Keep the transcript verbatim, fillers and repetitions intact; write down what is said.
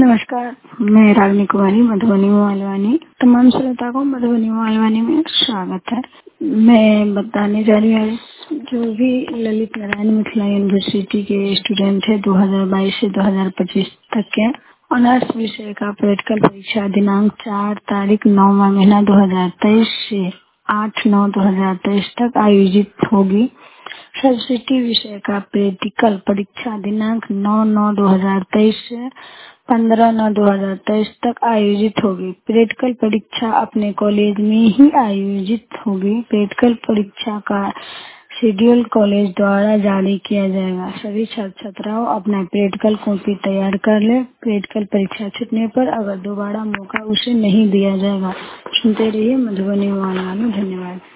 नमस्कार, मैं रागिनी कुमारी मधुबनी मालवानी। तमाम श्रोता को मधुबनी मालवानी में स्वागत है। मैं बताने जा रही हूँ जो भी ललित नारायण मिथिला यूनिवर्सिटी के स्टूडेंट है दो हज़ार बाईस से दो हज़ार पच्चीस तक के ऑनर्स विषय का प्रैक्टिकल परीक्षा दिनांक चार तारीख नौवां महीना दो हज़ार तेईस से आठ नौ दो हज़ार तेईस तक आयोजित होगी। सब्सिडी विषय का प्रैक्टिकल परीक्षा दिनांक नौ नौ दो हज़ार तेईस से पंद्रह नौ दो हज़ार तेईस तक आयोजित होगी। प्रैक्टिकल परीक्षा अपने कॉलेज में ही आयोजित होगी। प्रैक्टिकल परीक्षा का शेड्यूल कॉलेज द्वारा जारी किया जाएगा। सभी छात्र छात्राओं अपना प्रैक्टिकल कॉपी तैयार कर ले। प्रैक्टिकल परीक्षा छूटने पर अगर दोबारा मौका उसे नहीं दिया जाएगा। सुनते रहिए मधुबनी मालवानी। धन्यवाद।